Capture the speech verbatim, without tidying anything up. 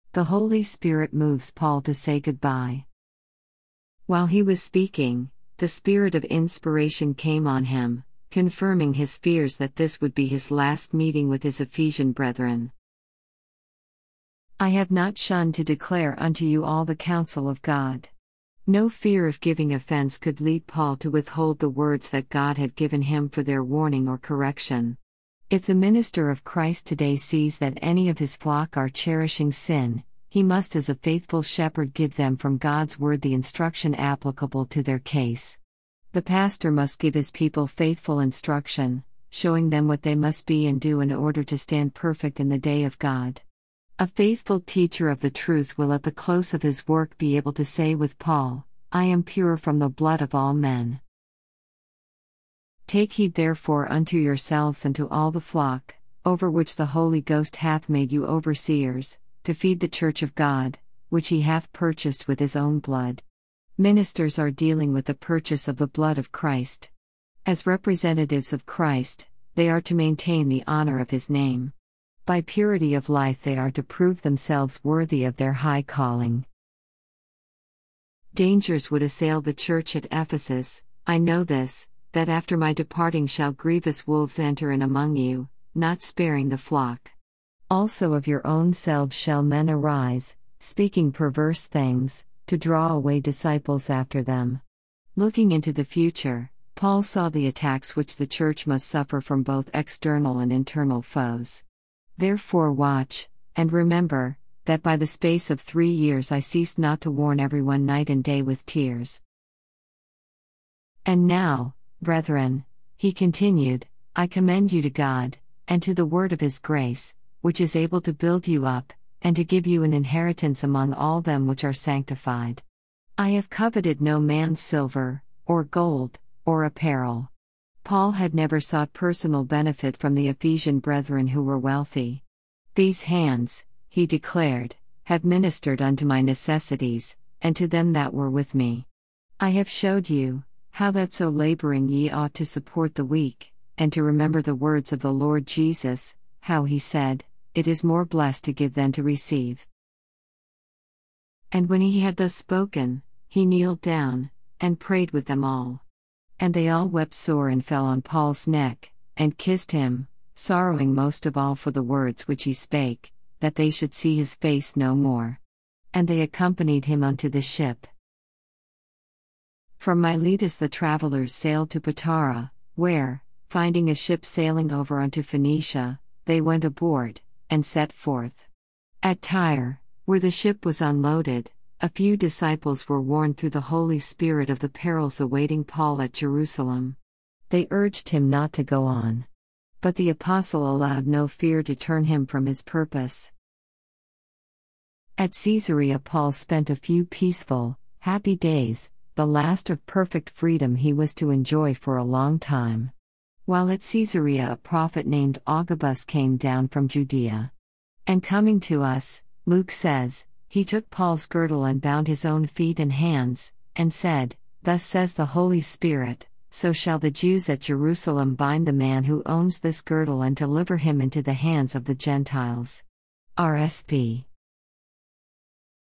The Holy Spirit moves Paul to say goodbye. While he was speaking, the spirit of inspiration came on him, confirming his fears that this would be his last meeting with his Ephesian brethren. I have not shunned to declare unto you all the counsel of God. No fear of giving offense could lead Paul to withhold the words that God had given him for their warning or correction. If the minister of Christ today sees that any of his flock are cherishing sin, he must as a faithful shepherd give them from God's word the instruction applicable to their case. The pastor must give his people faithful instruction, showing them what they must be and do in order to stand perfect in the day of God. A faithful teacher of the truth will at the close of his work be able to say with Paul, I am pure from the blood of all men. Take heed therefore unto yourselves and to all the flock, over which the Holy Ghost hath made you overseers, to feed the church of God, which he hath purchased with his own blood. Ministers are dealing with the purchase of the blood of Christ. As representatives of Christ, they are to maintain the honor of his name. By purity of life they are to prove themselves worthy of their high calling. Dangers would assail the church at Ephesus, I know this, that after my departing shall grievous wolves enter in among you, not sparing the flock. Also of your own selves shall men arise, speaking perverse things, to draw away disciples after them. Looking into the future, Paul saw the attacks which the church must suffer from both external and internal foes. Therefore watch, and remember, that by the space of three years I ceased not to warn everyone night and day with tears. And now, brethren, he continued, I commend you to God, and to the word of his grace, which is able to build you up, and to give you an inheritance among all them which are sanctified. I have coveted no man's silver, or gold, or apparel. Paul had never sought personal benefit from the Ephesian brethren who were wealthy. These hands, he declared, have ministered unto my necessities, and to them that were with me. I have showed you, how that so laboring ye ought to support the weak, and to remember the words of the Lord Jesus, how he said, It is more blessed to give than to receive. And when he had thus spoken, he kneeled down, and prayed with them all. And they all wept sore and fell on Paul's neck, and kissed him, sorrowing most of all for the words which he spake, that they should see his face no more. And they accompanied him unto the ship. From Miletus the travellers sailed to Patara, where, finding a ship sailing over unto Phoenicia, they went aboard, and set forth. At Tyre, where the ship was unloaded, a few disciples were warned through the Holy Spirit of the perils awaiting Paul at Jerusalem. They urged him not to go on. But the apostle allowed no fear to turn him from his purpose. At Caesarea Paul spent a few peaceful, happy days, the last of perfect freedom he was to enjoy for a long time. While at Caesarea a prophet named Agabus came down from Judea. And coming to us, Luke says, he took Paul's girdle and bound his own feet and hands, and said, Thus says the Holy Spirit, so shall the Jews at Jerusalem bind the man who owns this girdle and deliver him into the hands of the Gentiles. R S P